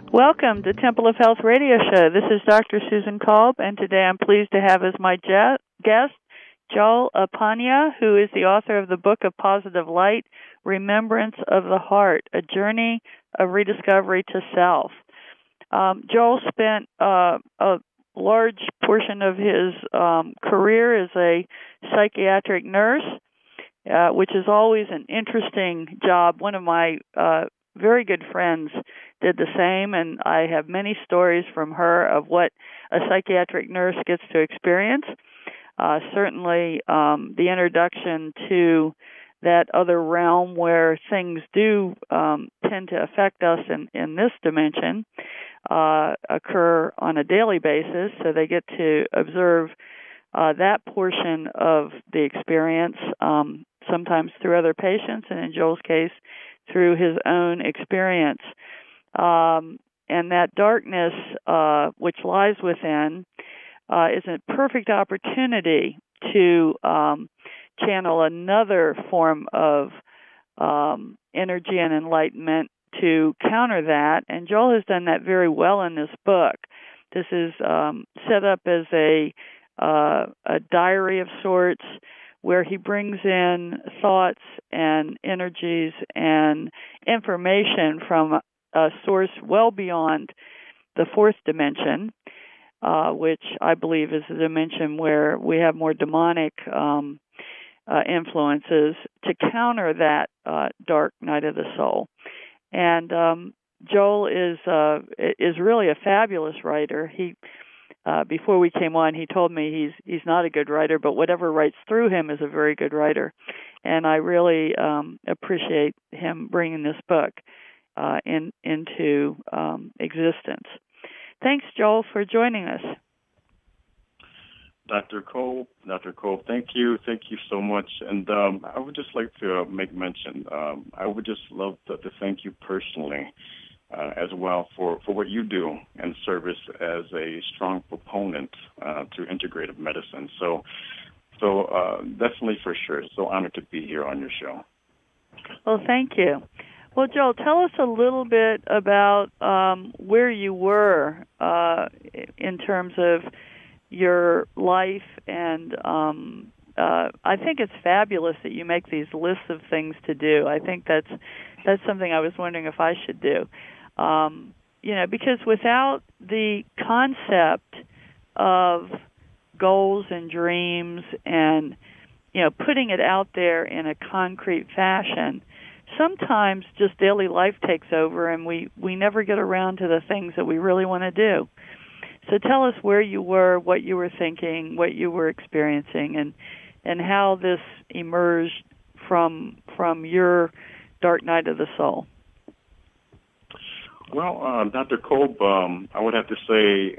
Welcome to Temple of Health Radio Show. This is Dr. Susan Kolb, and today I'm pleased to have as my guest Joel Apanya, who is the author of the book of Positive Light, Remembrance of the Heart, A Journey of Rediscovery to Self. Joel spent a large portion of his career as a psychiatric nurse, which is always an interesting job. One of my very good friends did the same, and I have many stories from her of what a psychiatric nurse gets to experience. Certainly, the introduction to that other realm where things do tend to affect us in this dimension occur on a daily basis, so they get to observe that portion of the experience, sometimes through other patients, and in Joel's case, through his own experience. And that darkness which lies within is a perfect opportunity to channel another form of energy and enlightenment to counter that. And Joel has done that very well in this book. This is set up as a diary of sorts, where he brings in thoughts and energies and information from a source well beyond the fourth dimension, which I believe is a dimension where we have more demonic influences to counter that dark night of the soul. And Joel is really a fabulous writer. He before we came on, he told me he's not a good writer, but whatever writes through him is a very good writer. And I really appreciate him bringing this book into existence. Thanks, Joel, for joining us. Dr. Kolb, thank you so much. And I would just like to make mention, I would just love to thank you personally as well for what you do in service as a strong proponent to integrative medicine. So definitely, for sure, so honored to be here on your show. Well, thank you. Well, Joel, tell us a little bit about where you were in terms of your life, and I think it's fabulous that you make these lists of things to do. I think that's something I was wondering if I should do. Because without the concept of goals and dreams and, putting it out there in a concrete fashion, sometimes just daily life takes over and we never get around to the things that we really want to do. So tell us where you were, what you were thinking, what you were experiencing, and how this emerged from your dark night of the soul. Well, Dr. Kolb, I would have to say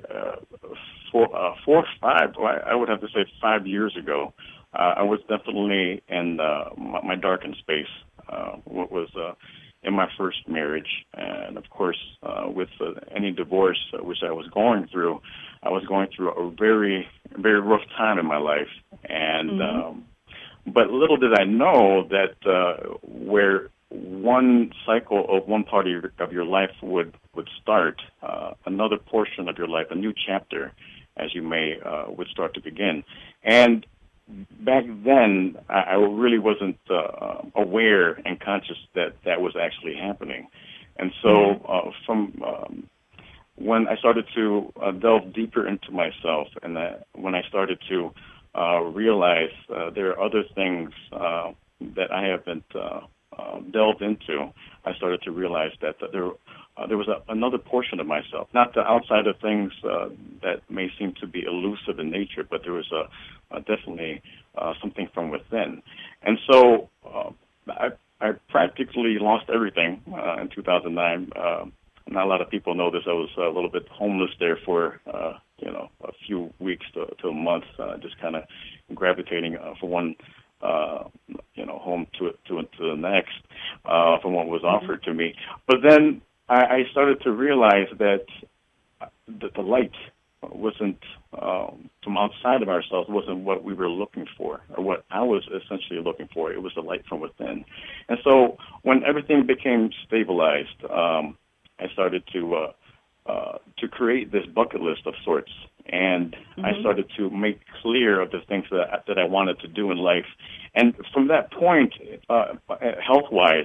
5 years ago, I was definitely in my darkened space. What was in my first marriage, and of course, with any divorce which I was going through a very, very rough time in my life. And but little did I know that where one cycle of one part of your life would start, another portion of your life, a new chapter, as you may, would start to begin. And back then, I really wasn't aware and conscious that was actually happening. And so from when I started to delve deeper into myself, and when I started to realize there are other things that I haven't delved into, I started to realize that there was another portion of myself, not the outside of things that may seem to be elusive in nature, but there was definitely something from within. And so I practically lost everything in 2009. Not a lot of people know this. I was a little bit homeless there for a few weeks to a month, just kind of gravitating from one home to the next from what was offered to me. But then I started to realize that the light wasn't from outside of ourselves, wasn't what we were looking for, or what I was essentially looking for. It was the light from within. And so when everything became stabilized, I started to to create this bucket list of sorts, and I started to make clear of the things that I wanted to do in life. And from that point, health-wise,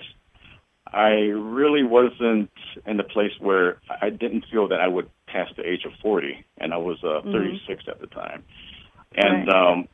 I really wasn't in the place where I didn't feel that I would pass the age of 40, and I was 36 at the time. And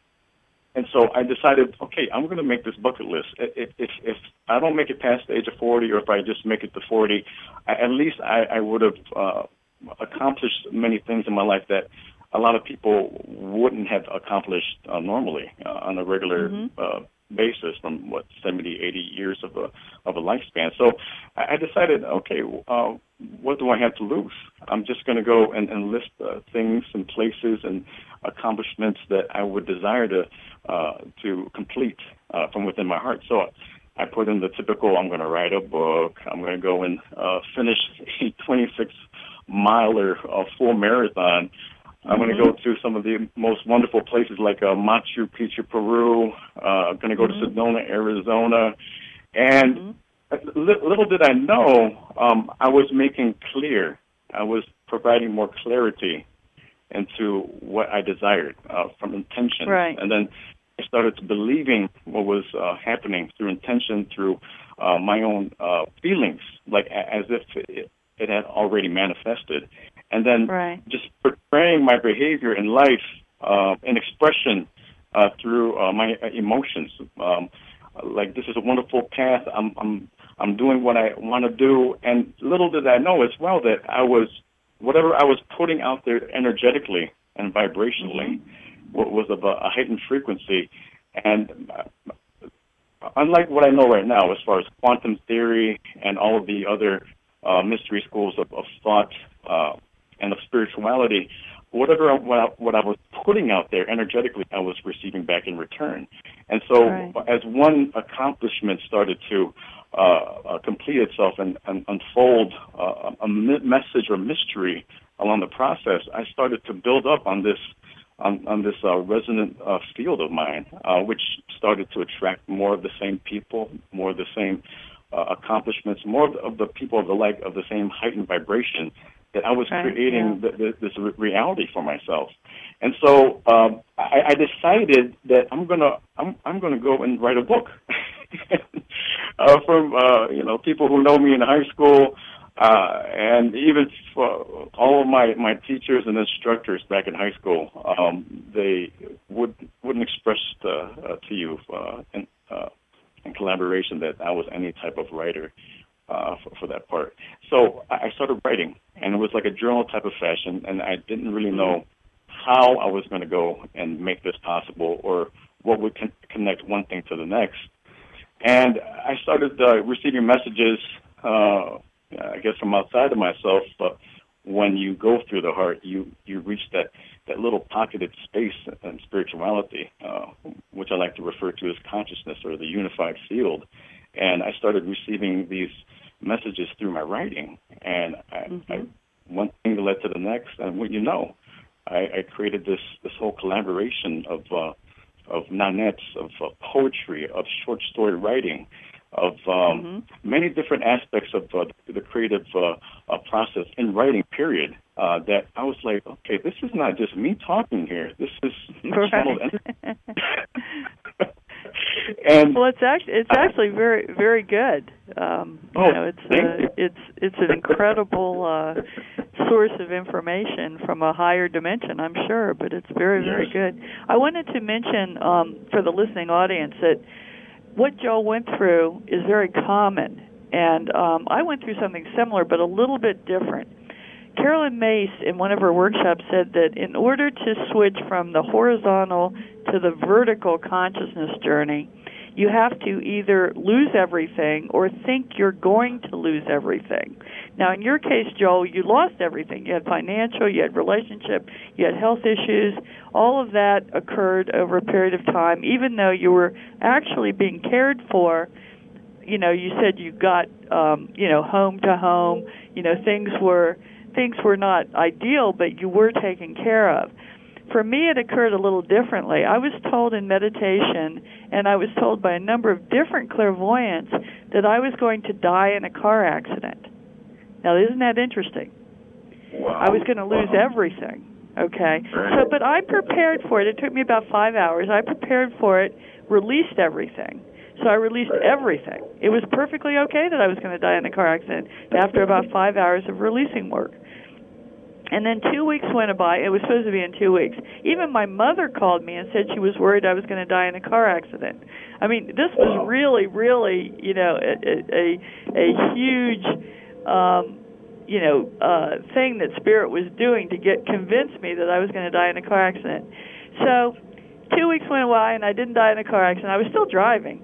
and so I decided, okay, I'm going to make this bucket list. If I don't make it past the age of 40, or if I just make it to 40, at least I would have accomplished many things in my life that a lot of people wouldn't have accomplished normally on a regular basis from 70, 80 years of a lifespan. So I decided, okay, what do I have to lose? I'm just going to go and list things and places and accomplishments that I would desire to complete from within my heart. So I put in the typical, I'm going to write a book, I'm going to go and finish a 26-miler full marathon. I'm going to go to some of the most wonderful places like Machu Picchu, Peru. I'm going to go to Sedona, Arizona. And little did I know, I was making clear, I was providing more clarity into what I desired from intention. Right. And then I started to believing what was happening through intention, through my own feelings, like as if it had already manifested. And then just portraying my behavior in life in expression through my emotions. Like, this is a wonderful path. I'm doing what I want to do. And little did I know as well that whatever I was putting out there energetically and vibrationally was of a heightened frequency. And unlike what I know right now as far as quantum theory and all of the other mystery schools of thought and of spirituality, what I was putting out there energetically, I was receiving back in return. And so as one accomplishment started to complete itself and unfold a message or mystery along the process, I started to build up on this resonant field of mine, which started to attract more of the same people, more of the same accomplishments, more of the people of the same heightened vibration, that I was creating this reality for myself. And so I decided that I'm gonna go and write a book. From people who know me in high school, and even for all of my teachers and instructors back in high school, they wouldn't express to you in collaboration that I was any type of writer for that part. So I started writing, and it was like a journal type of fashion, and I didn't really know how I was going to go and make this possible, or what would connect one thing to the next. And I started receiving messages, I guess, from outside of myself. But when you go through the heart, you reach that little pocketed space in spirituality, which I like to refer to as consciousness, or the unified field. And I started receiving these messages through my writing, and I one thing led to the next, and what you know, I created this whole collaboration of nonettes, of poetry, of short story writing, of many different aspects of the creative process in writing, period, that I was like, okay, this is not just me talking here. This is channeled energy. And well, it's actually very, very good. It's an incredible source of information from a higher dimension, I'm sure, but it's very, very good. I wanted to mention for the listening audience that what Joel went through is very common, and I went through something similar, but a little bit different. Carolyn Mace, in one of her workshops, said that in order to switch from the horizontal to the vertical consciousness journey, you have to either lose everything or think you're going to lose everything. Now, in your case, Joel, you lost everything. You had financial, you had relationship, you had health issues. All of that occurred over a period of time, even though you were actually being cared for. You know, you said you got, home to home. You know, things were not ideal, but you were taken care of. For me, it occurred a little differently. I was told in meditation, and I was told by a number of different clairvoyants, that I was going to die in a car accident. Now, isn't that interesting? Wow. I was going to lose everything. Okay. So, but I prepared for it. It took me about 5 hours. I prepared for it, released everything. So I released everything. It was perfectly okay that I was going to die in a car accident after about 5 hours of releasing work. And then 2 weeks went by. It was supposed to be in 2 weeks. Even my mother called me and said she was worried I was going to die in a car accident. I mean, this was really, really, you know, a huge, thing that Spirit was doing to convince me that I was going to die in a car accident. So 2 weeks went by, and I didn't die in a car accident. I was still driving.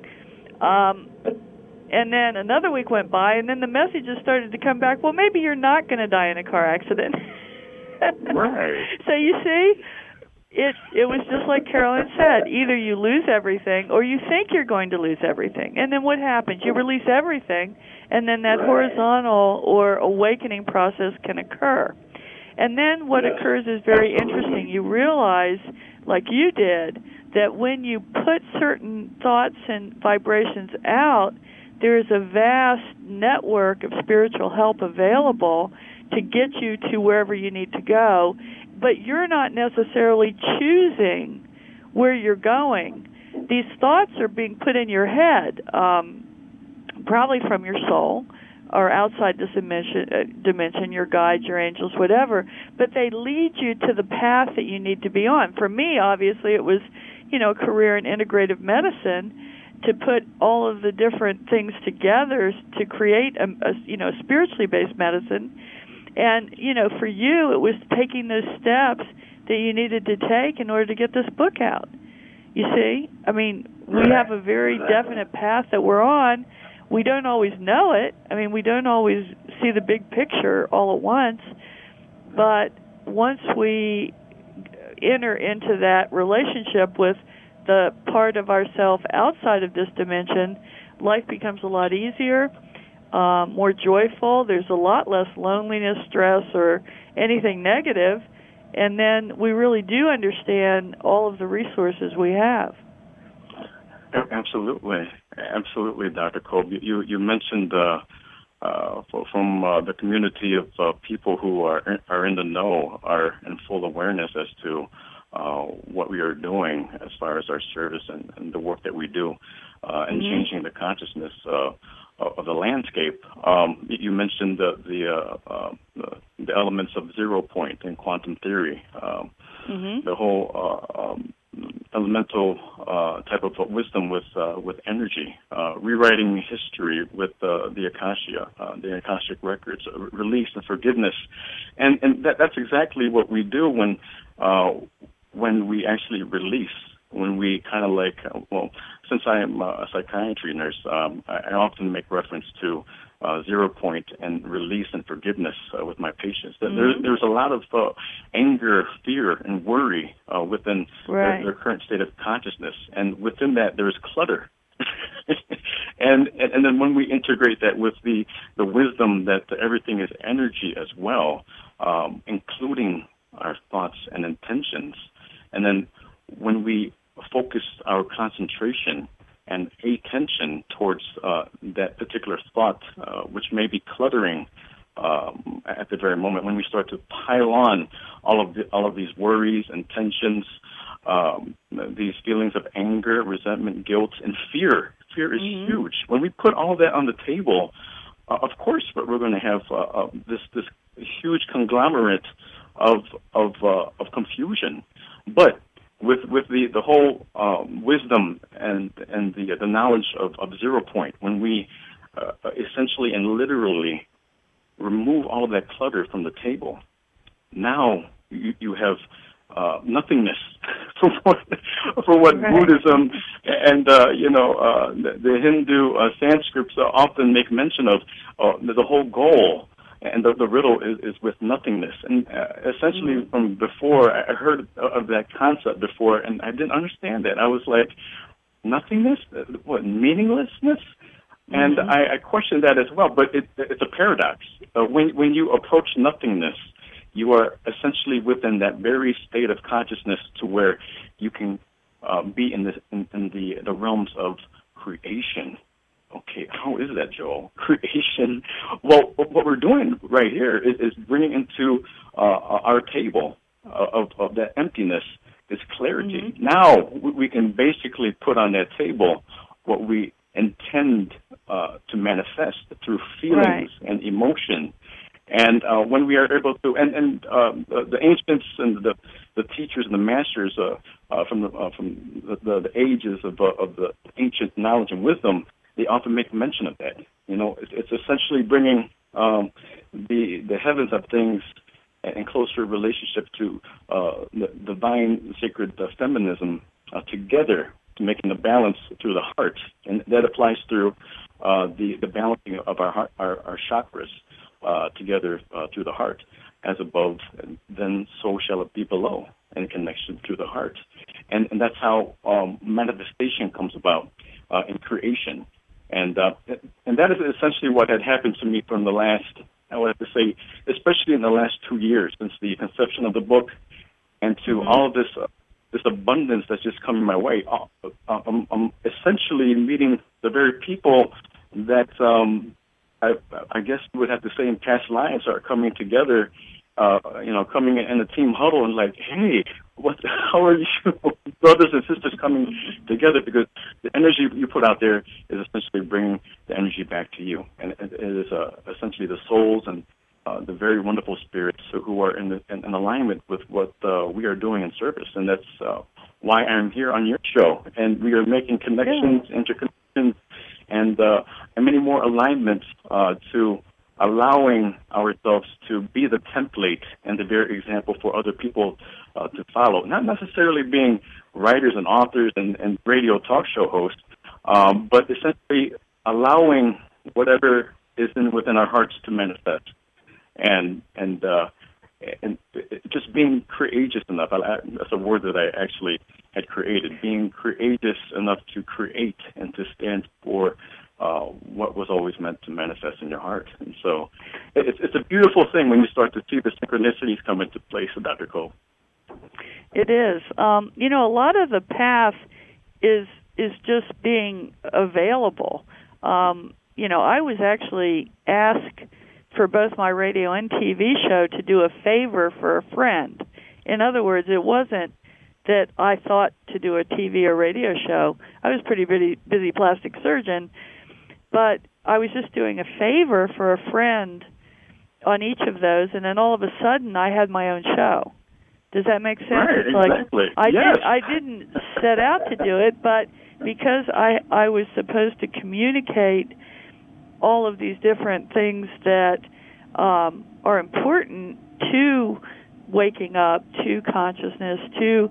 And then another week went by, and then the messages started to come back, well, maybe you're not going to die in a car accident. Right. So you see, it was just like Carolyn said, either you lose everything or you think you're going to lose everything. And then what happens? You release everything, and then that horizontal or awakening process can occur. And then what occurs is very interesting. You realize, like you did, that when you put certain thoughts and vibrations out, there is a vast network of spiritual help available to get you to wherever you need to go, but you're not necessarily choosing where you're going. These thoughts are being put in your head, probably from your soul or outside this dimension, your guides, your angels, whatever, but they lead you to the path that you need to be on. For me, obviously, it was, a career in integrative medicine, to put all of the different things together to create a spiritually based medicine. And, for you, it was taking those steps that you needed to take in order to get this book out. You see? I mean, we have a very definite path that we're on. We don't always know it. I mean, we don't always see the big picture all at once. But once we enter into that relationship with the part of ourself outside of this dimension, life becomes a lot easier, more joyful. There's a lot less loneliness, stress, or anything negative. And then we really do understand all of the resources we have. Absolutely. Absolutely, Dr. Kolb. You mentioned from the community of people who are in the know, are in full awareness as to what we are doing as far as our service and the work that we do and changing the consciousness of the landscape. You mentioned the elements of 0 point in quantum theory, the whole elemental type of wisdom with energy, rewriting history with the Akashic records, release and forgiveness, and that's exactly what we do when we actually release. When we kind of since I am a psychiatry nurse, I often make reference to 0 point and release and forgiveness with my patients. There's a lot of anger, fear, and worry within their current state of consciousness, and within that there's clutter. and then when we integrate that with the wisdom that everything is energy as well, including our thoughts and intentions, and then when we focus our concentration and attention towards that particular thought, which may be cluttering at the very moment, when we start to pile on all of these worries and tensions, these feelings of anger, resentment, guilt, and fear. Fear is huge. When we put all that on the table, of course, we're going to have this huge conglomerate of confusion. But with the whole wisdom and the knowledge of 0 point, when we essentially and literally remove all of that clutter from the table, now you have nothingness for what Buddhism and the Hindu Sanskrits often make mention of. The whole goal and the riddle is with nothingness. And essentially from before, I heard of that concept before, and I didn't understand that. I was like, nothingness? What, meaninglessness? And I questioned that as well, but it's a paradox. When you approach nothingness, you are essentially within that very state of consciousness to where you can be in the realms of creation. okay, how is that, Joel? Creation. Well, what we're doing right here is bringing into our table of that emptiness this clarity. Mm-hmm. Now we can basically put on that table what we intend to manifest through feelings and emotion. And when we are able to, and the ancients and the teachers and the masters from the ages of the ancient knowledge and wisdom, they often make mention of that. It's essentially bringing the heavens of things in closer relationship to the divine sacred feminism together, to making the balance through the heart, and that applies through the balancing of our heart, our chakras together through the heart, as above, and then so shall it be below, in connection through the heart, and that's how manifestation comes about in creation, and that is essentially what had happened to me from the last, I would have to say, especially in the last 2 years since the conception of the book, and to all of this abundance that's just coming my way. I'm essentially meeting the very people that I guess you would have to say in past lives are coming together, coming in a team huddle and like, hey, how are you, brothers and sisters coming together? Because the energy you put out there is essentially bringing the energy back to you, and it is essentially the souls and the very wonderful spirits who are in alignment with what we are doing in service, and that's why I'm here on your show, and we are making connections, interconnections, and many more alignments to allowing ourselves to be the template and the very example for other people to follow. Not necessarily being writers and authors and radio talk show hosts, but essentially allowing whatever is within our hearts to manifest, and just being courageous enough. That's a word that I actually had created. Being courageous enough to create and to stand for what was always meant to manifest in your heart. And so it's a beautiful thing when you start to see the synchronicities come into place, Dr. Kolb. It is. A lot of the path is just being available. I was actually asked for both my radio and TV show to do a favor for a friend. In other words, it wasn't that I thought to do a TV or radio show. I was a pretty busy plastic surgeon, but I was just doing a favor for a friend on each of those, and then all of a sudden I had my own show. Does that make sense? Right, it's exactly. I didn't set out to do it, but because I was supposed to communicate all of these different things that are important to waking up, to consciousness, to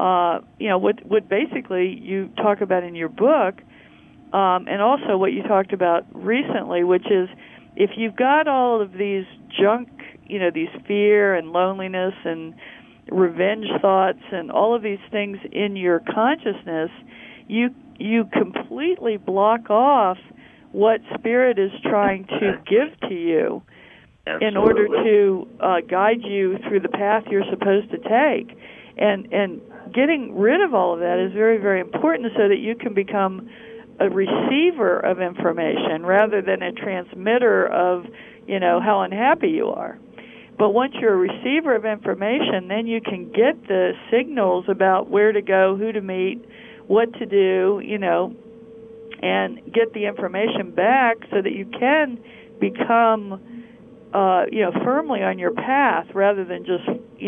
what basically you talk about in your book, and also what you talked about recently, which is if you've got all of these junk, these fear and loneliness and revenge thoughts and all of these things in your consciousness, you completely block off what Spirit is trying to give to you. Absolutely. In order to guide you through the path you're supposed to take. And getting rid of all of that is very, very important so that you can become a receiver of information rather than a transmitter of, how unhappy you are. But once you're a receiver of information, then you can get the signals about where to go, who to meet, what to do, and get the information back so that you can become firmly on your path rather than just,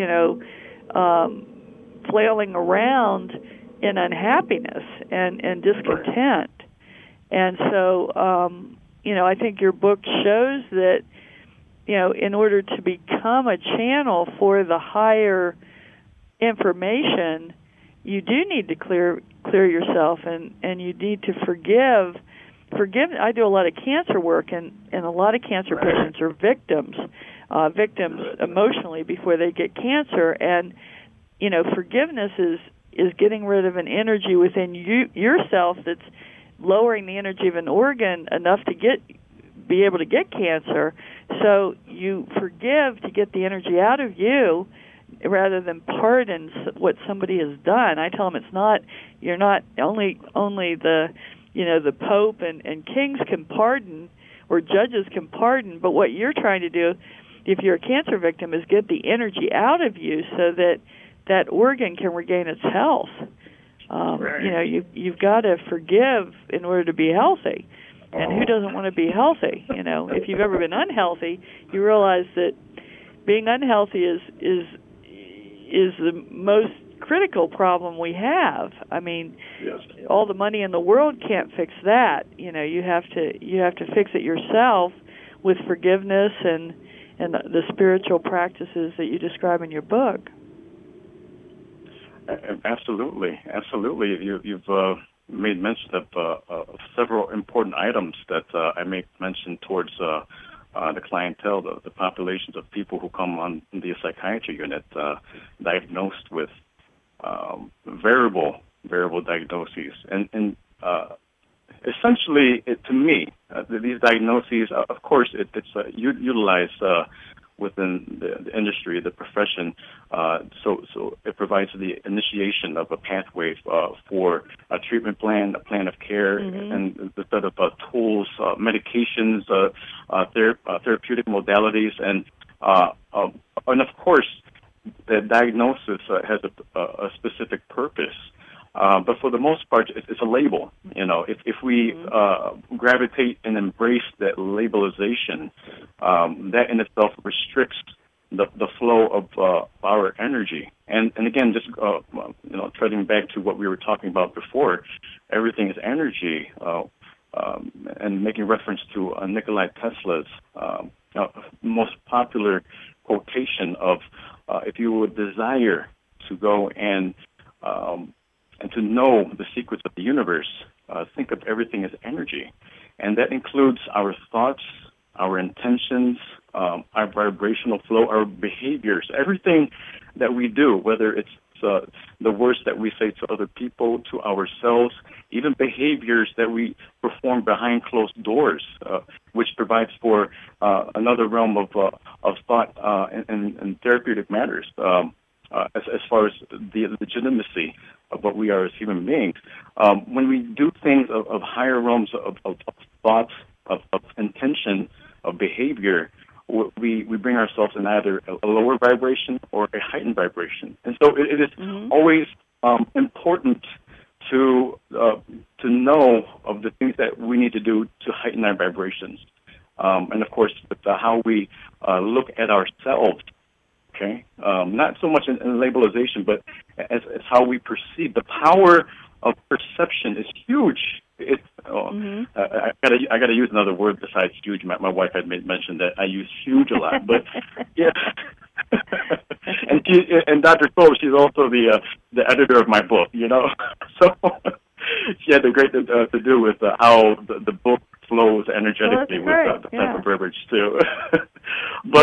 flailing around in unhappiness and discontent. And so, I think your book shows that, in order to become a channel for the higher information, you do need to clear yourself and you need to forgive. I do a lot of cancer work, and a lot of cancer patients are victims emotionally before they get cancer. And forgiveness is getting rid of an energy within yourself that's lowering the energy of an organ enough to be able to get cancer. So you forgive to get the energy out of you rather than pardon what somebody has done. I tell them you're not only the the Pope and kings can pardon, or judges can pardon, but what you're trying to do, if you're a cancer victim, is get the energy out of you so that that organ can regain its health. Right. You've got to forgive in order to be healthy. And who doesn't want to be healthy? If you've ever been unhealthy, you realize that being unhealthy is the most critical problem we have. I mean, Yes. all the money in the world can't fix that. You have to fix it yourself with forgiveness and the spiritual practices that you describe in your book. Absolutely. You've made mention of several important items that I make mention towards the clientele, the populations of people who come on the psychiatry unit diagnosed with variable diagnoses, and essentially, to me, these diagnoses, of course, it's utilized within the industry, the profession. So it provides the initiation of a pathway for a treatment plan, a plan of care, and the set of tools, medications, therapeutic modalities, and of course, the diagnosis has a specific purpose. But for the most part, it's a label. If we gravitate and embrace that labelization, that in itself restricts the flow of our energy. And again, just treading back to what we were talking about before, everything is energy, and making reference to Nikola Tesla's most popular quotation of, if you would desire to go and to know the secrets of the universe, think of everything as energy. And that includes our thoughts, our intentions, our vibrational flow, our behaviors, everything that we do, whether it's the words that we say to other people, to ourselves, even behaviors that we perform behind closed doors, which provides for another realm of thought and therapeutic matters. As far as the legitimacy of what we are as human beings. When we do things of higher realms of thoughts, of intention, of behavior, we bring ourselves in either a lower vibration or a heightened vibration. And so it is always important to know of the things that we need to do to heighten our vibrations. And, of course, with how we look at ourselves. Okay, not so much in labelization, but as how we perceive. The power of perception is huge. I gotta use another word besides huge. My wife had mentioned that I use huge a lot, but yeah. and Dr. Cole, she's also the editor of my book. So she had a great to do with how the book flows energetically with the type of verbiage too. But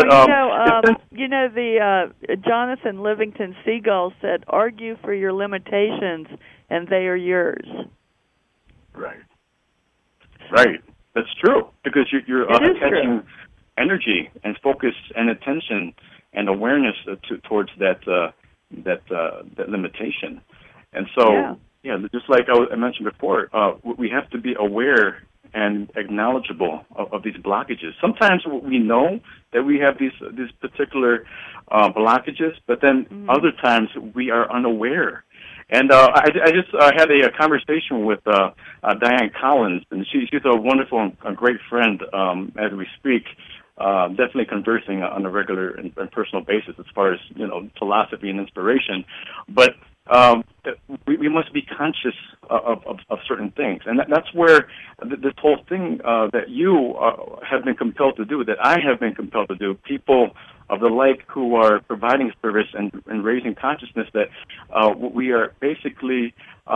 the Jonathan Livingston Seagull said, "Argue for your limitations, and they are yours." Right. That's true, because you're attaching energy and focus and attention and awareness towards that limitation. And so, just like I mentioned before, we have to be aware and acknowledgeable of these blockages. Sometimes we know that we have these particular blockages, but then other times we are unaware. And I just had a conversation with Diane Collins, and she's a wonderful and great friend as we speak. Definitely conversing on a regular and personal basis as far as philosophy and inspiration, but we must be conscious of certain things, and that's where this whole thing that you have been compelled to do, that I have been compelled to do, people of the like who are providing service and raising consciousness, that we are basically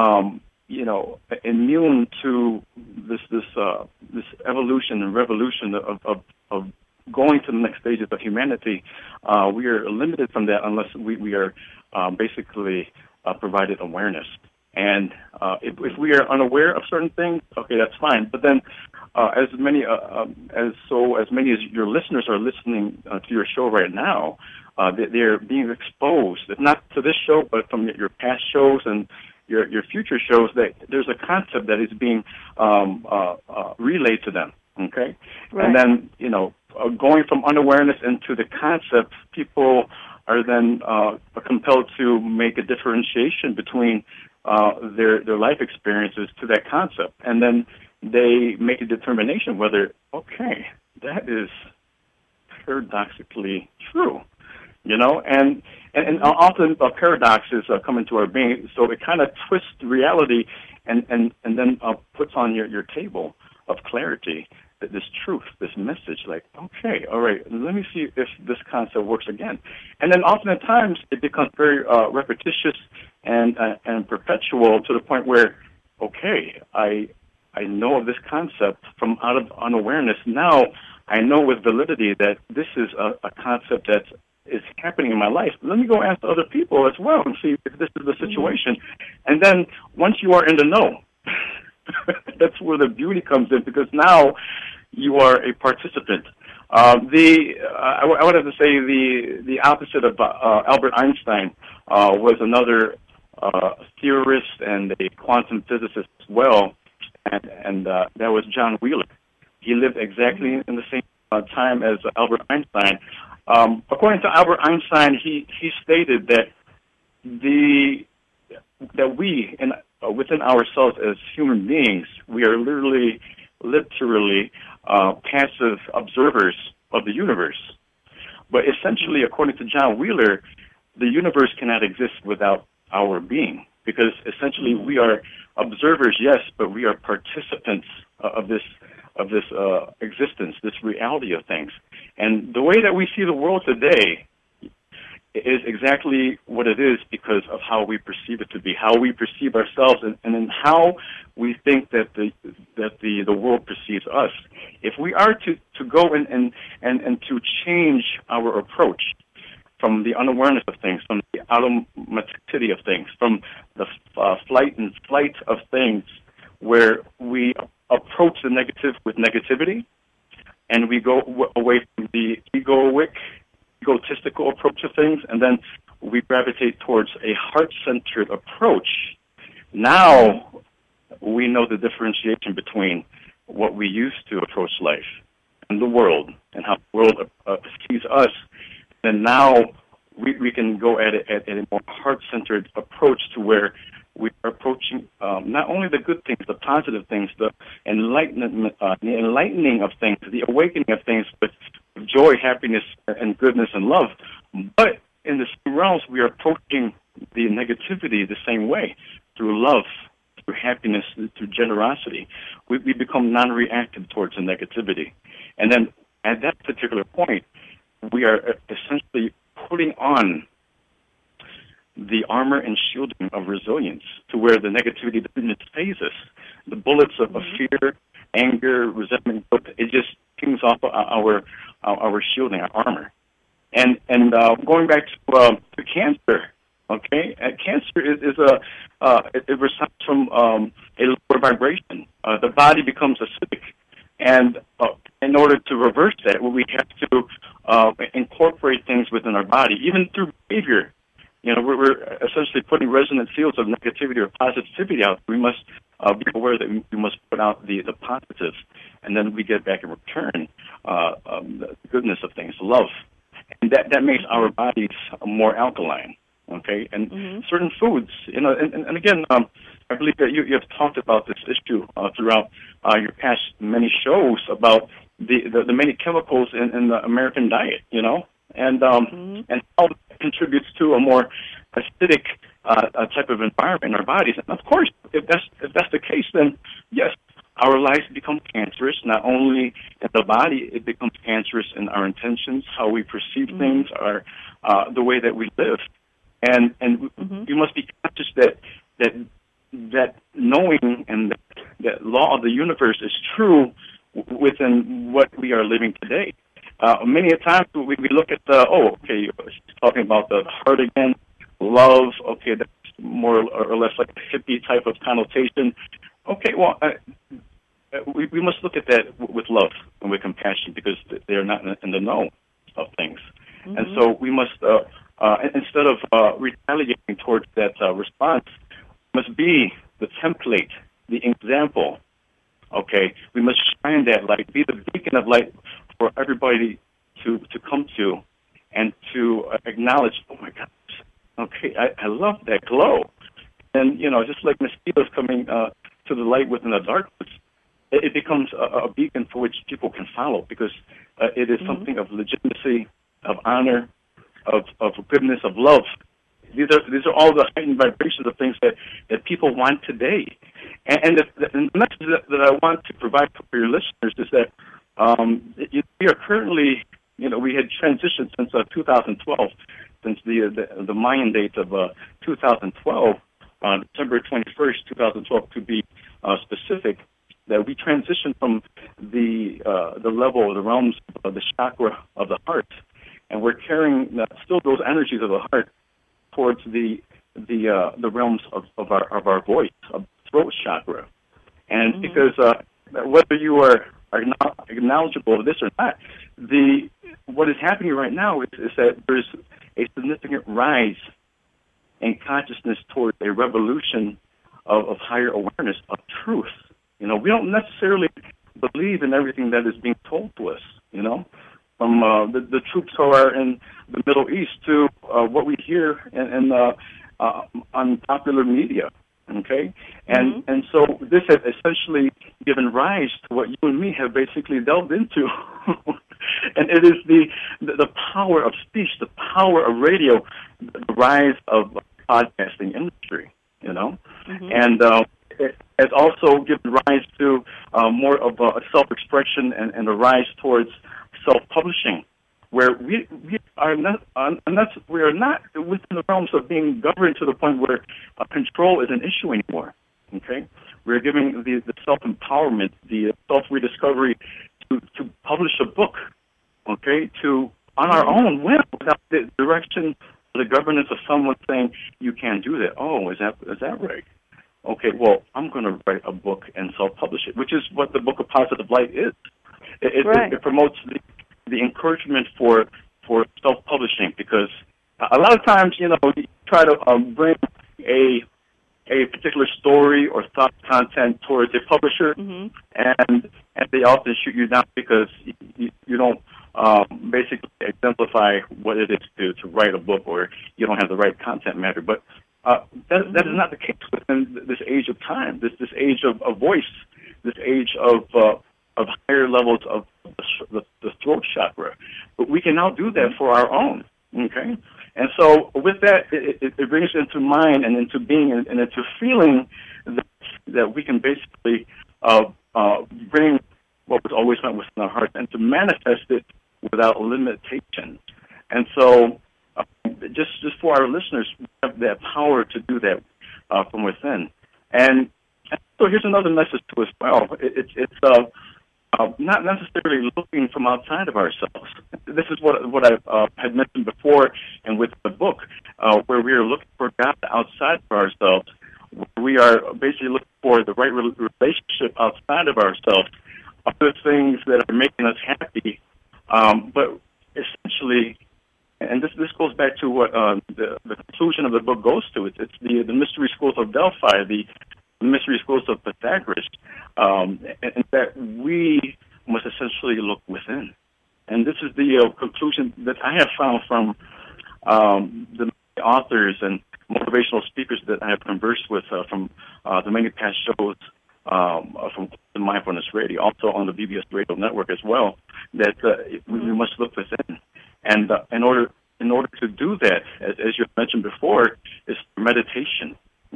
immune to this evolution and revolution of going to the next stages of humanity. We are limited from that unless we are basically provided awareness. And if we are unaware of certain things, okay, that's fine. But then, as many as your listeners are listening to your show right now, they're being exposed, if not to this show, but from your past shows and your future shows that there's a concept that is being relayed to them. Okay, right. And then going from unawareness into the concept, people are then compelled to make a differentiation between their life experiences to that concept, and then they make a determination whether, okay, that is paradoxically true, and often paradoxes come into our being, so it kind of twists reality and then puts on your table of clarity this truth, this message, like, okay, all right, let me see if this concept works again. And then often at times it becomes very repetitious and perpetual to the point where, okay, I know of this concept from out of unawareness. Now I know with validity that this is a concept that is happening in my life. Let me go ask other people as well and see if this is the situation. And then once you are in the know, that's where the beauty comes in, because now you are a participant. I would have to say the opposite of Albert Einstein was another theorist and a quantum physicist as well, and that was John Wheeler. He lived exactly in the same time as Albert Einstein. According to Albert Einstein, he stated that we within ourselves as human beings, we are literally passive observers of the universe. But essentially, according to John Wheeler, the universe cannot exist without our being, because essentially we are observers, yes, but we are participants of this existence, this reality of things. And the way that we see the world today is exactly what it is because of how we perceive it to be, how we perceive ourselves, and then how we think that the world perceives us. If we are to go and to change our approach from the unawareness of things, from the automaticity of things, from the flight of things, where we approach the negative with negativity, and we go away from the egotistical approach of things, and then we gravitate towards a heart-centered approach. Now we know the differentiation between what we used to approach life and the world, and how the world sees us. And now we can go at it at a more heart-centered approach, to where we are approaching not only the good things, the positive things, the enlightening of things, the awakening of things with joy, happiness, and goodness and love. But in the same realms, we are approaching the negativity the same way, through love, through happiness, through generosity. We become non-reactive towards the negativity. And then at that particular point, we are essentially putting on the armor and shielding of resilience, to where the negativity doesn't phase us. The bullets of fear, anger, resentment, it just pings off our shielding, our armor. And going back to cancer, okay, cancer is it resides from a lower vibration. The body becomes acidic, and in order to reverse that, we have to incorporate things within our body, even through behavior. We're essentially putting resonant fields of negativity or positivity out. We must be aware that we must put out the positive, and then we get back in return the goodness of things, love. And that makes our bodies more alkaline, okay? And certain foods, and again, I believe that you have talked about this issue throughout your past many shows about the many chemicals in the American diet, and how it contributes to a more acidic type of environment in our bodies. And of course, if that's the case, then yes, our lives become cancerous. Not only in the body, it becomes cancerous in our intentions, how we perceive things, the way that we live. And we must be conscious that knowing and that law of the universe is true within what we are living today. Many a times we look at she's talking about the heart again, love, okay, that's more or less like a hippie type of connotation. Okay, well, we must look at that with love and with compassion, because they're not in the know of things. And so we must, instead of retaliating towards that response, must be the template, the example. Okay, we must shine that light, be the beacon of light for everybody to come to and to acknowledge, oh my gosh, okay, I love that glow. And, just like mosquitoes coming to the light within the darkness, it becomes a beacon for which people can follow because it is something of legitimacy, of honor, of goodness, of love. These are all the heightened vibrations of things that people want today. And the message that I want to provide for your listeners is that we are currently, we had transitioned since 2012, since the Mayan date of 2012, December 21st, 2012, to be specific, that we transitioned from the level, the realms of the chakra of the heart, and we're carrying still those energies of the heart towards the realms of our voice, of throat chakra. And because whether you are knowledgeable of this or not, what is happening right now is that there's a significant rise in consciousness towards a revolution of higher awareness of truth. We don't necessarily believe in everything that is being told to us, from the troops who are in the Middle East to what we hear on popular media. Okay, and so this has essentially given rise to what you and me have basically delved into, and it is the power of speech, the power of radio, the rise of podcasting industry. And it has also given rise to more of a self-expression and a rise towards self-publishing, where we are not within the realms of being governed to the point where control is an issue anymore. Okay, we're giving the self-empowerment, the self-rediscovery to publish a book. Okay, on our own whim, without the direction, the governance of someone saying you can't do that. Oh, is that right? Okay, well, I'm going to write a book and self-publish it, which is what the Book of Positive Light is. It promotes the encouragement for self-publishing, because a lot of times, you try to bring a particular story or thought content towards a publisher, and they often shoot you down because you don't basically exemplify what it is to write a book, or you don't have the right content matter. But that is not the case within this age of time, this age of voice, this age of higher levels of the throat chakra. But we can now do that for our own, okay? And so with that, it brings into mind and into being and into feeling that we can basically bring what was always meant within our hearts and to manifest it without limitation. And so just for our listeners, we have that power to do that from within. And so here's another message to us as well. It's not necessarily looking from outside of ourselves. This is what I had mentioned before, and with the book, where we are looking for God outside of ourselves. We are basically looking for the right relationship outside of ourselves, other things that are making us happy. But essentially, and this goes back to what the conclusion of the book goes to. It's the mystery schools of Delphi, the mystery schools of Pythagoras, and that we must essentially look within. And this is the conclusion that I have found from the authors and motivational speakers that I have conversed with from the many past shows from the Mindfulness Radio, also on the BBS Radio Network as well, that we must look within. And in order to do that, as you mentioned before, is meditation,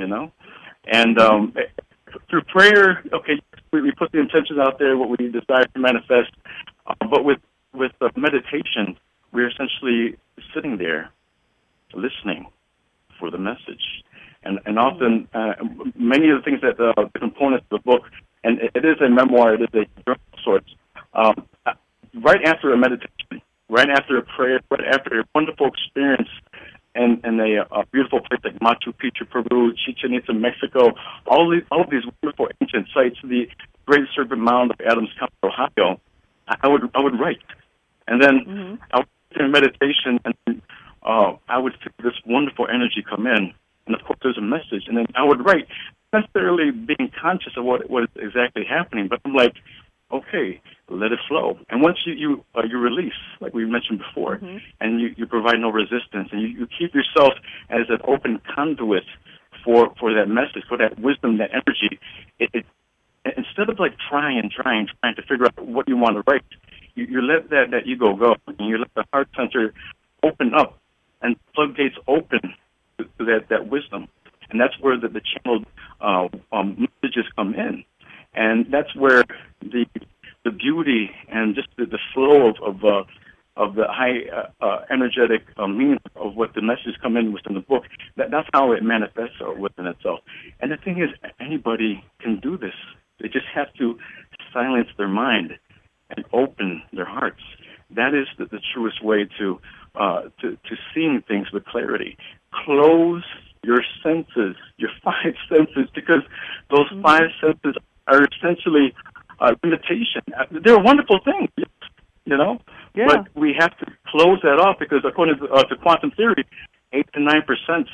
And through prayer, okay, we put the intentions out there, what we desire to manifest. But with meditation, we're essentially sitting there, listening for the message. And often, many of the things that the components of the book, and it is a memoir, it is a journal of sorts, right after a meditation, right after a prayer, right after a wonderful experience in a beautiful place like Machu Picchu, Peru, Chichen Itza, Mexico, all of these wonderful ancient sites, the Great Serpent Mound of Adams County, Ohio, I would write. And then I would sit in meditation, and I would feel this wonderful energy come in. and of course there's a message. And then I would write, not necessarily being conscious of what is exactly happening, but I'm like, okay, let it flow. And once you release, like we mentioned before, and you provide no resistance, and you keep yourself as an open conduit for that message, for that wisdom, that energy, it instead of like trying to figure out what you want to write, you let that ego go, and you let the heart center open up, and floodgates open to that wisdom. And that's where the channeled messages come in. And that's where the beauty and just the flow of the high energetic meaning of what the messages come in within the book, that's how it manifests within itself. And the thing is, anybody can do this. They just have to silence their mind and open their hearts. That is the truest way to seeing things with clarity. Close your senses, your five senses, because those five senses are essentially limitation. They're wonderful things, you know, but we have to close that off because according to quantum theory, 8 to 9%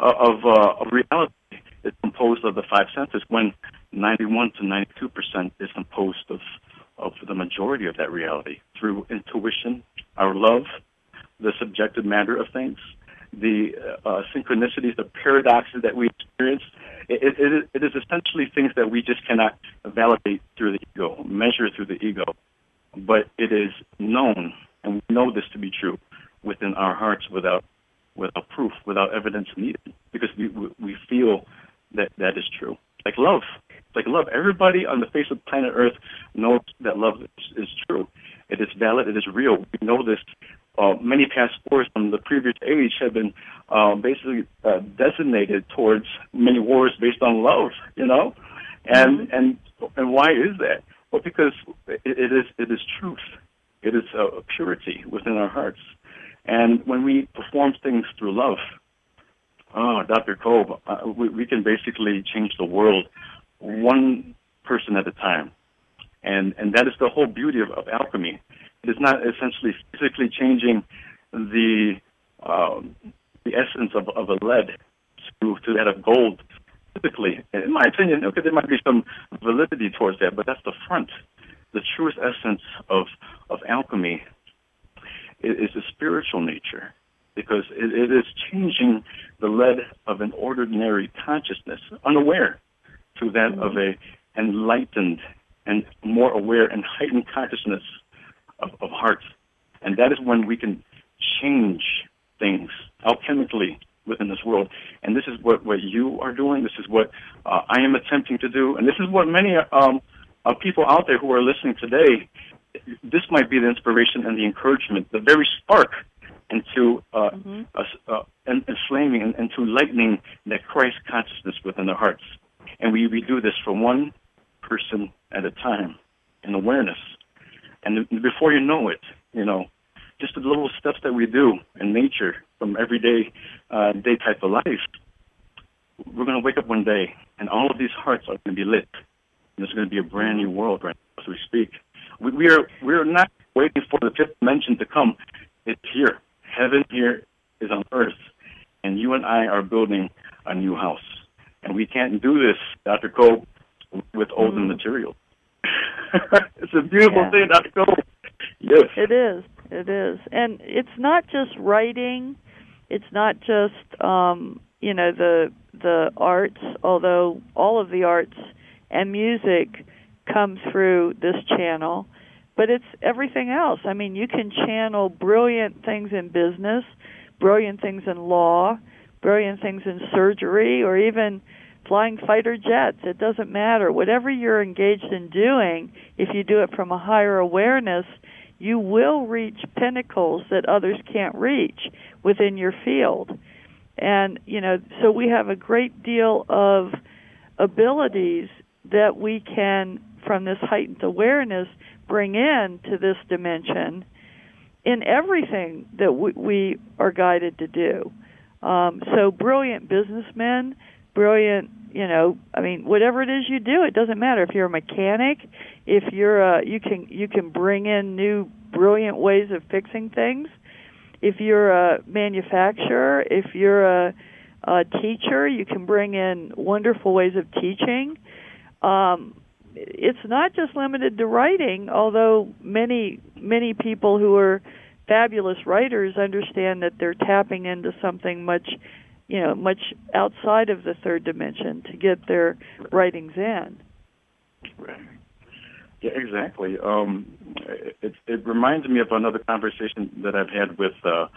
of reality is composed of the five senses, when 91 to 92% is composed of the majority of that reality through intuition, our love, the subjective matter of things, the synchronicities, the paradoxes that we experience. It is essentially things that we just cannot validate through the ego, measure through the ego. But it is known, and we know this to be true, within our hearts without proof, without evidence needed, because we feel that is true. Like love. Like love. Everybody on the face of planet Earth knows that love is true. It is valid. It is real. We know this. Many past wars from the previous age have been basically designated towards many wars based on love, you know? And why is that? Well, because it is truth. It is purity within our hearts. And when we perform things through love, Dr. Kolb, we can basically change the world one person at a time. And that is the whole beauty of alchemy. It is not essentially physically changing the essence of a lead to that of gold. Typically, in my opinion, okay, there might be some validity towards that, but that's the front. The truest essence of alchemy is the spiritual nature, because it is changing the lead of an ordinary consciousness, unaware, to that of a enlightened and more aware and heightened consciousness of heart. And that is when we can change things alchemically within this world. And this is what you are doing. This is what I am attempting to do. And this is what many people out there who are listening today, this might be the inspiration and the encouragement, the very spark into inflaming and into lightening that Christ consciousness within their hearts. And we do this for one person at a time in awareness. And before you know it, you know, just the little steps that we do in nature from everyday day type of life, we're going to wake up one day and all of these hearts are going to be lit. And there's going to be a brand new world right now as we speak. We're not waiting for the fifth dimension to come. It's here. Heaven here is on earth. And you and I are building a new house. And we can't do this, Dr. Kolb, with older material. It's a beautiful thing, Dr. Kolb. Yes. It is. It is. And it's not just writing. It's not just, the arts, although all of the arts and music come through this channel. But it's everything else. I mean, you can channel brilliant things in business, brilliant things in law, brilliant things in surgery, or even flying fighter jets. It doesn't matter. Whatever you're engaged in doing, if you do it from a higher awareness, you will reach pinnacles that others can't reach within your field. And, so we have a great deal of abilities that we can, from this heightened awareness, bring in to this dimension in everything that we are guided to do. So brilliant businessmen, brilliant, whatever it is you do, it doesn't matter. If you're a mechanic, if you're you can bring in new brilliant ways of fixing things. If you're a manufacturer, if you're teacher. You can bring in wonderful ways of teaching. It's not just limited to writing, although many people who are fabulous writers understand that they're tapping into something much outside of the third dimension to get their writings in. Right. Yeah, exactly. It reminds me of another conversation that I've had with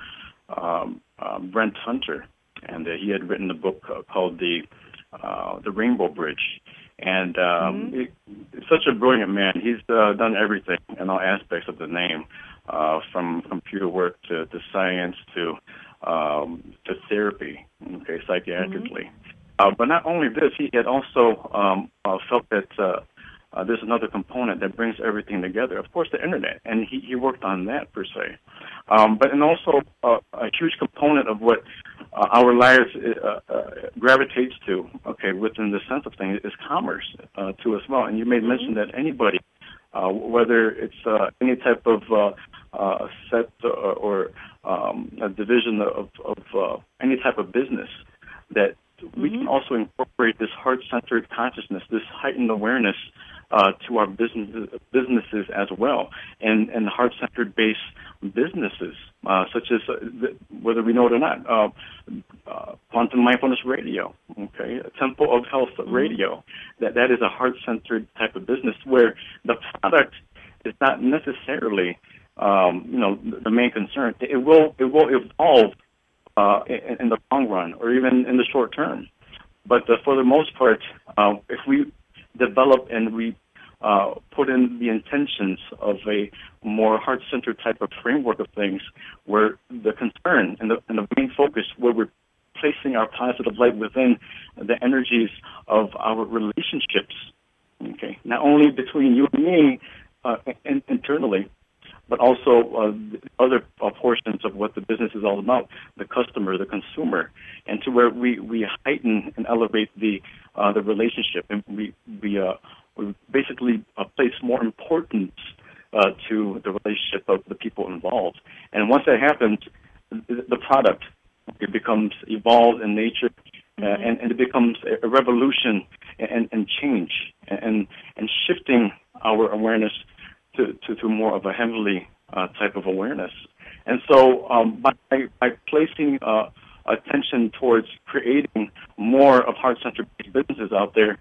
Brent Hunter, and he had written a book called The Rainbow Bridge. And he's such a brilliant man. He's done everything in all aspects of the name, from computer work to science to therapy, psychiatrically. But not only this, he had also felt that there's another component that brings everything together. Of course, the internet, and he worked on that per se. And also a huge component of what our lives gravitates to, within the sense of things, is commerce too as well. And you made mention that anybody, whether it's any type of set or a division of any type of business, that we can also incorporate this heart-centered consciousness, this heightened awareness to our businesses as well, and heart-centered based businesses, such as, whether we know it or not, Quantum Mindfulness Radio, Temple of Health Radio. That is a heart-centered type of business where the product is not necessarily, the main concern. It will evolve in the long run, or even in the short term. But for the most part, if we develop and we put in the intentions of a more heart-centered type of framework of things, where the concern and the main focus, where we're placing our positive light within the energies of our relationships, not only between you and me internally, but also other portions of what the business is all about, the customer, the consumer, and to where we heighten and elevate the relationship, and we basically place more importance to the relationship of the people involved. And once that happens, the product, it becomes evolved in nature, and it becomes a revolution and change, and shifting our awareness to more of a heavenly type of awareness. And so by placing attention towards creating more of heart-centered businesses out there,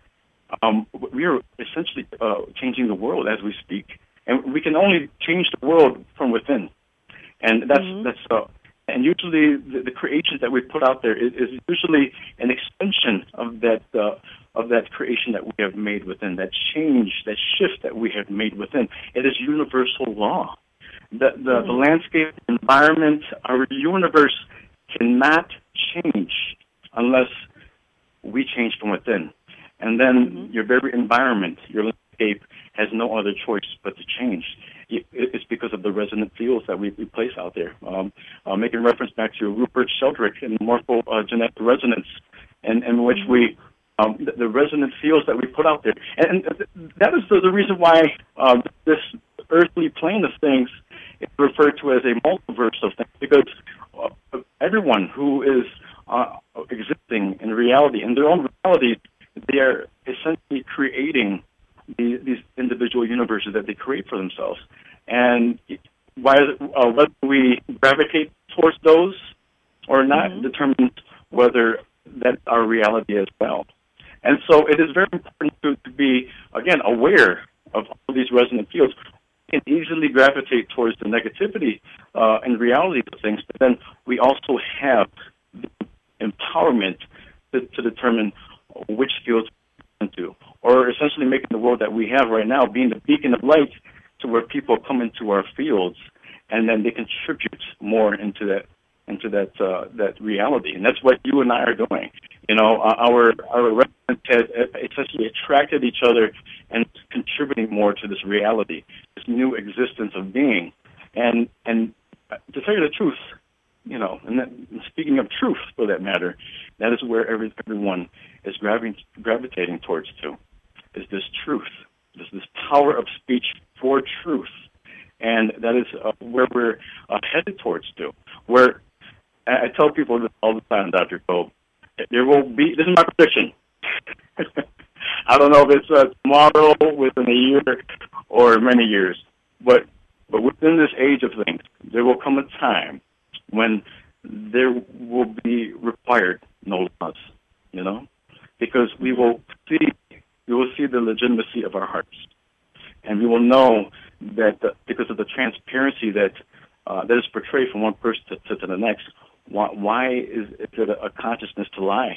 we are essentially changing the world as we speak. And we can only change the world from within. And that's and usually the creations that we put out there is usually an extension of that creation that we have made within, that change, that shift that we have made within. It is universal law. The landscape, environment, our universe cannot change unless we change from within. And then your very environment, your landscape, has no other choice but to change. It's because of the resonant fields that we place out there. Making reference back to Rupert Sheldrake and morphogenetic resonance, in which the resonant fields that we put out there. And that is the reason why this earthly plane of things is referred to as a multiverse of things, because everyone who is existing in reality, in their own reality, they are essentially creating these individual universes that they create for themselves. And whether we gravitate towards those or not determines whether that's our reality as well. And so it is very important to be, again, aware of all these resonant fields. We can easily gravitate towards the negativity and reality of things, but then we also have the empowerment to determine which fields we into, or essentially making the world that we have right now being the beacon of light to where people come into our fields, and then they contribute more into that reality. And that's what you and I are doing. Our residents have essentially attracted each other and contributing more to this reality, this new existence of being. And to tell you the truth, and speaking of truth for that matter, that is where everyone is gravitating towards to, is this truth, this power of speech for truth. And that is where we're headed towards to, where I tell people this all the time, Dr. Kolb, There will be, this is my prediction. I don't know if it's tomorrow, within a year, or many years, but within this age of things, there will come a time when there will be required no laws, because we will see the legitimacy of our hearts, and we will know that because of the transparency that is portrayed from one person to the next. Why is it a consciousness to lie?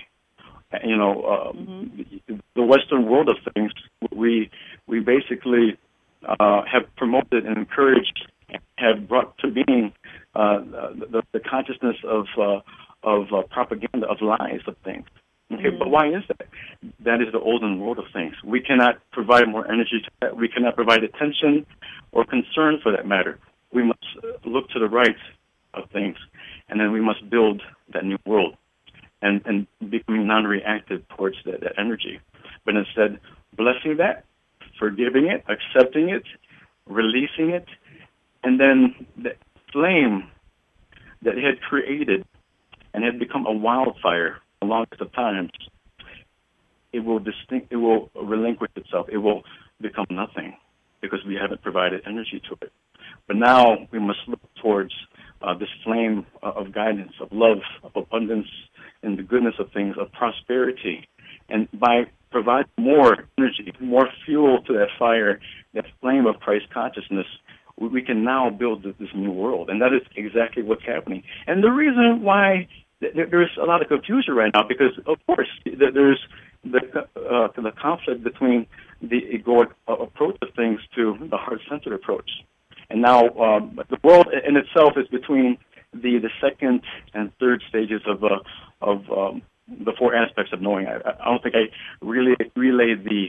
The Western world of things, we basically have promoted and encouraged, and have brought to being the consciousness of propaganda, of lies, of things. Okay, but why is that? That is the olden world of things. We cannot provide more energy to that. We cannot provide attention or concern for that matter. We must look to the right of things, and then we must build that new world and becoming non-reactive towards that energy. But instead, blessing that, forgiving it, accepting it, releasing it, and then the flame that it had created and had become a wildfire along the times, it will relinquish itself. It will become nothing because we haven't provided energy to it. But now we must look towards this flame of guidance, of love, of abundance, and the goodness of things, of prosperity. And by providing more energy, more fuel to that fire, that flame of Christ consciousness, we can now build this new world. And that is exactly what's happening. And the reason why there's a lot of confusion right now, because, of course, there's the conflict between the egoic approach of things to the heart-centered approach. And now the world in itself is between the second and third stages of the four aspects of knowing. I don't think I really relayed the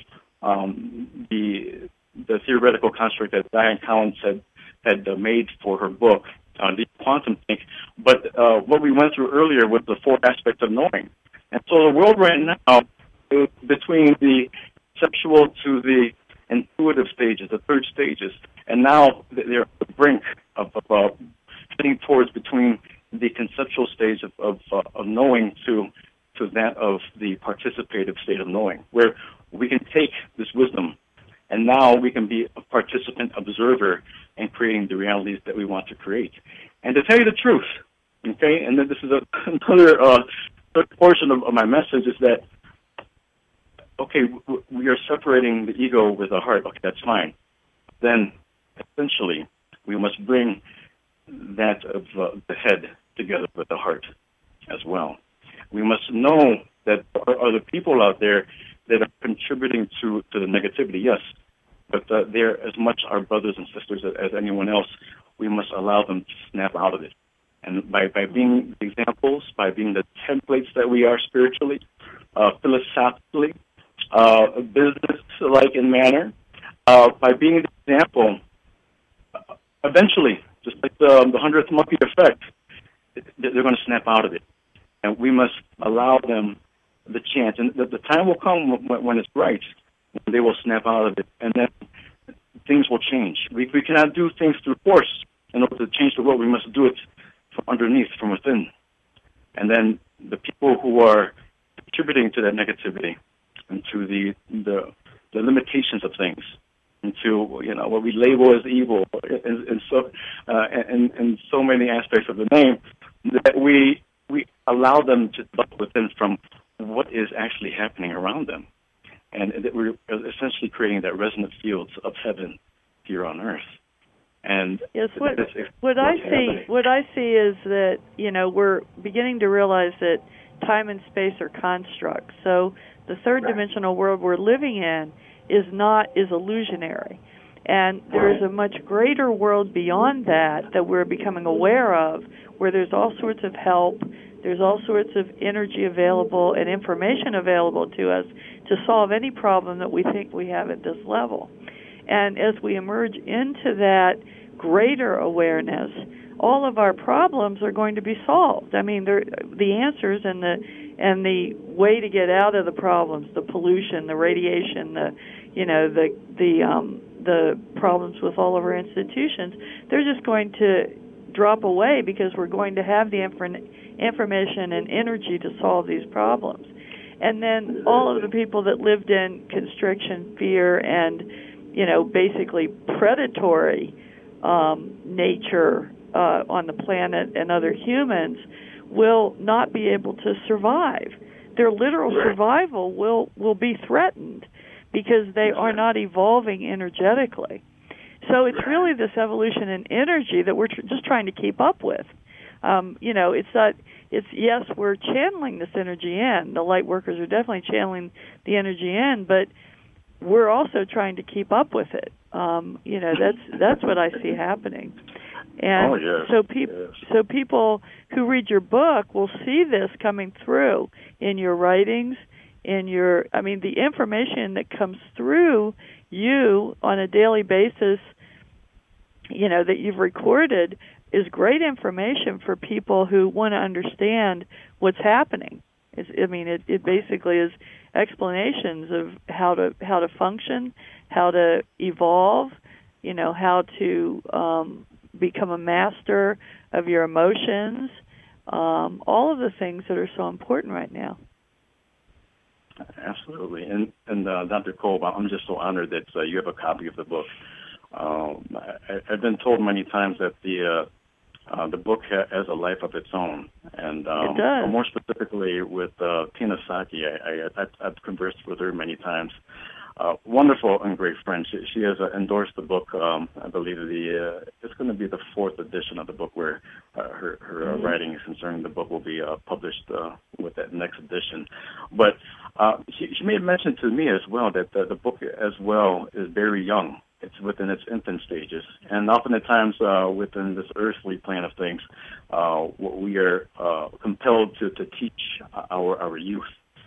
theoretical construct that Diane Collins had made for her book, the quantum think. But what we went through earlier was the four aspects of knowing. And so the world right now is between the conceptual to the intuitive stages, the third stages. And now they're at the brink of heading towards between the conceptual stage of knowing to that of the participative state of knowing, where we can take this wisdom and now we can be a participant observer in creating the realities that we want to create. And to tell you the truth, okay, and then this is another portion of my message, is that, okay, we are separating the ego with the heart. Okay, that's fine. Then, essentially, we must bring that of the head together with the heart as well. We must know that there are other people out there that are contributing to the negativity, yes, but they're as much our brothers and sisters as anyone else. We must allow them to snap out of it. And by being examples, by being the templates that we are spiritually, philosophically, business-like in manner, by being an example, eventually, just like the 100th monkey effect, they're going to snap out of it. And we must allow them the chance. And the time will come when it's right, when they will snap out of it. And then things will change. We cannot do things through force. In order to change the world, we must do it from underneath, from within. And then the people who are contributing to that negativity and to the limitations of things, into what we label as evil, and so many aspects of the name, that we allow them to look within from what is actually happening around them, and that we're essentially creating that resonant fields of heaven here on earth. And yes, what I see is that we're beginning to realize that time and space are constructs. So the third dimensional world we're living in is illusionary. And there is a much greater world beyond that we're becoming aware of, where there's all sorts of help, there's all sorts of energy available and information available to us to solve any problem that we think we have at this level. And as we emerge into that greater awareness, all of our problems are going to be solved. I mean, the answers and the way to get out of the problems, the pollution, the radiation, the problems with all of our institutions, they're just going to drop away because we're going to have the information and energy to solve these problems. And then all of the people that lived in constriction, fear, and, basically predatory nature on the planet and other humans will not be able to survive. Their literal survival will be threatened because they are not evolving energetically. So it's really this evolution in energy that we're just trying to keep up with. Yes, we're channeling this energy in. The light workers are definitely channeling the energy in, but we're also trying to keep up with it. That's what I see happening. And so people who read your book will see this coming through in your writings, the information that comes through you on a daily basis, that you've recorded is great information for people who want to understand what's happening. It basically is explanations of how to function, how to evolve, how to become a master of your emotions, all of the things that are so important right now. Absolutely. And Dr. Kolb, I'm just so honored that you have a copy of the book. I've been told many times that the book has a life of its own. And it does. More specifically with Tina Psaki, I've conversed with her many times. Wonderful and great friend. She has endorsed the book. I believe it's going to be the 4th edition of the book where her writings concerning the book will be published with that next edition. But she made mention to me as well that the book as well is very young. It's within its infant stages. And oftentimes within this earthly plane of things, we are compelled to teach our youth.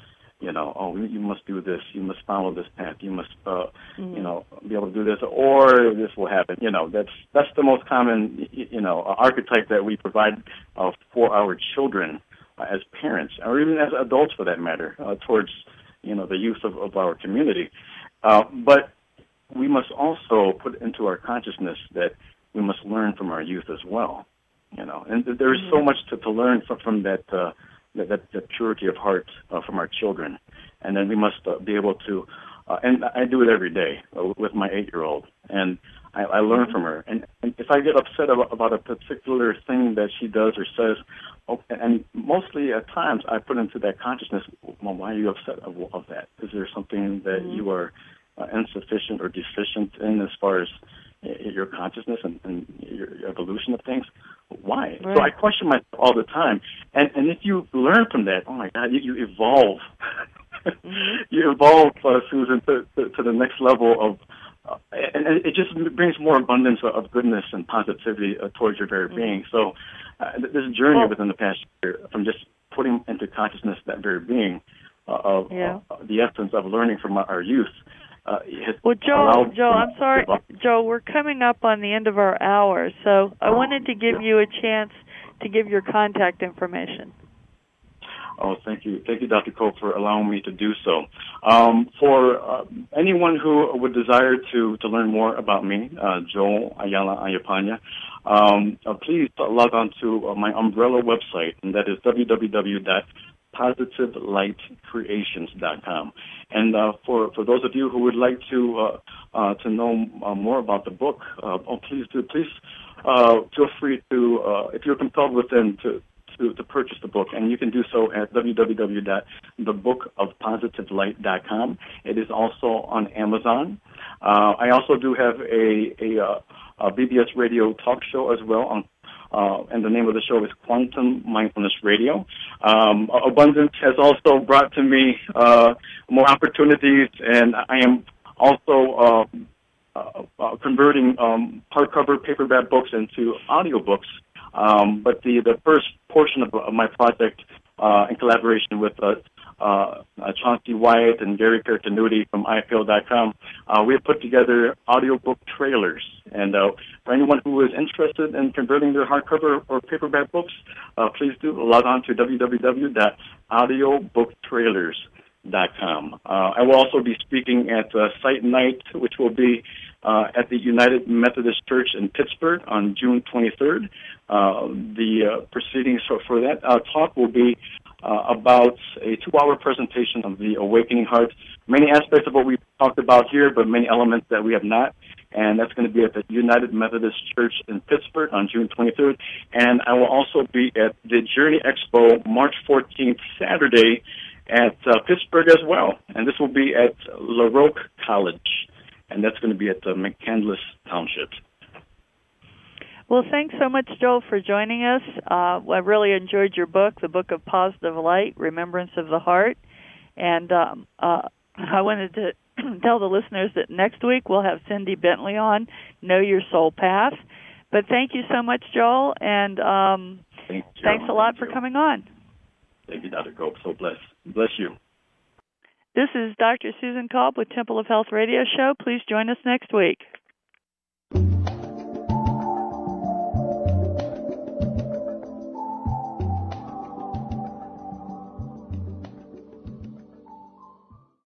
You must do this. You must follow this path. You must, be able to do this, or this will happen. That's the most common, archetype that we provide for our children as parents, or even as adults for that matter, towards, the youth of our community. But we must also put into our consciousness that we must learn from our youth as well. And there is so much to learn from that. That purity of heart from our children. And then we must be able to, and I do it every day with my 8-year-old, and I learn from her. And if I get upset about a particular thing that she does or says, and mostly at times I put into that consciousness, well, why are you upset of that? Is there something that you are insufficient or deficient in as far as your consciousness and your evolution of things? Why? Right. So I question myself all the time. And if you learn from that, oh my God, you evolve. You evolve, Susan, to the next level of, and it just brings more abundance of goodness and positivity towards your very being. So this journey within the past year, from just putting into consciousness that very being of the essence of learning from our youth. Well, Joel, I'm sorry, Joel, we're coming up on the end of our hour, so I wanted to give you a chance to give your contact information. Oh, thank you. Thank you, Dr. Kolb, for allowing me to do so. For anyone who would desire to learn more about me, Joel Ayala Ayapanya, please log on to my umbrella website, and that is www.positivelightcreations.com. And for those of you who would like to know more about the book, please feel free to, if you're compelled within, to purchase the book, and you can do so at www.thebookofpositivelight.com. It is also on Amazon. I also do have a BBS radio talk show as well on. And the name of the show is Quantum Mindfulness Radio. Abundance has also brought to me more opportunities, and I am also converting hardcover paperback books into audiobooks. But the first portion of my project, in collaboration with Chauncey Wyatt and Gary Pertinuti from IFL.com, we have put together audiobook trailers. And for anyone who is interested in converting their hardcover or paperback books, please do log on to www.audiobooktrailers.com. I will also be speaking at Sight Night, which will be at the United Methodist Church in Pittsburgh on June 23rd. The proceedings for that talk will be about a 2-hour presentation of the Awakening Heart. Many aspects of what we've talked about here, but many elements that we have not. And that's going to be at the United Methodist Church in Pittsburgh on June 23rd. And I will also be at the Journey Expo March 14th, Saturday, at Pittsburgh as well. And this will be at LaRoque College. And that's going to be at McCandless Township. Well, thanks so much, Joel, for joining us. I really enjoyed your book, The Book of Positive Light, Remembrance of the Heart. And I wanted to tell the listeners that next week we'll have Cindy Bentley on, Know Your Soul Path. But thank you so much, Joel, and thanks a lot for coming on. Thank you, Dr. Cope. So bless you. This is Dr. Susan Kolb with Temple of Health Radio Show. Please join us next week.